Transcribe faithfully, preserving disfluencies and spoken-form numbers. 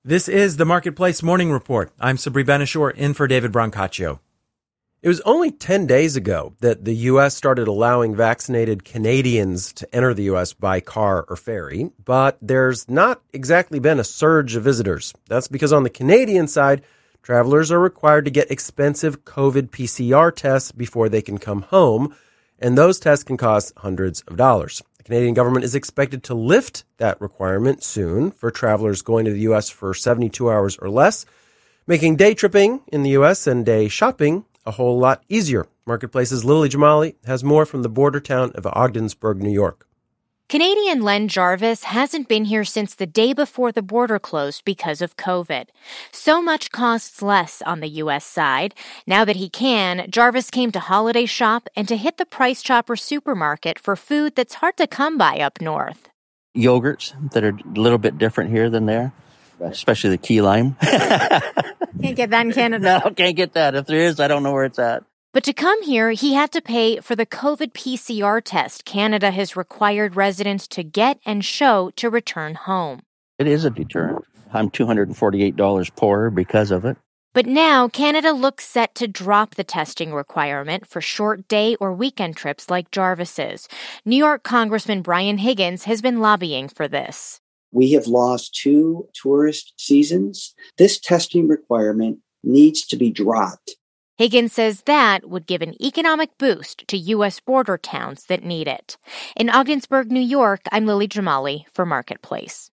This is the Marketplace Morning Report. I'm Sabri Benishore in for David Brancaccio. It was only ten days ago that the U S started allowing vaccinated Canadians to enter the U S by car or ferry, but there's not exactly been a surge of visitors. That's because on the Canadian side, travelers are required to get expensive COVID P C R tests before they can come home, and those tests can cost hundreds of dollars. The Canadian government is expected to lift that requirement soon for travelers going to the U S for seventy-two hours or less, making day tripping in the U S and day shopping a whole lot easier. Marketplace's Lily Jamali has more from the border town of Ogdensburg, New York. Canadian Len Jarvis hasn't been here since the day before the border closed because of COVID. So much costs less on the U S side. Now that he can, Jarvis came to holiday shop and to hit the Price Chopper supermarket for food that's hard to come by up north. Yogurts that are a little bit different here than there, especially the key lime. Can't get that in Canada. No, can't get that. If there is, I don't know where it's at. But to come here, he had to pay for the COVID P C R test Canada has required residents to get and show to return home. It is a deterrent. I'm two hundred forty-eight dollars poorer because of it. But now Canada looks set to drop the testing requirement for short day or weekend trips like Jarvis's. New York Congressman Brian Higgins has been lobbying for this. We have lost two tourist seasons. This testing requirement needs to be dropped. Higgins says that would give an economic boost to U S border towns that need it. In Ogdensburg, New York, I'm Lily Jamali for Marketplace.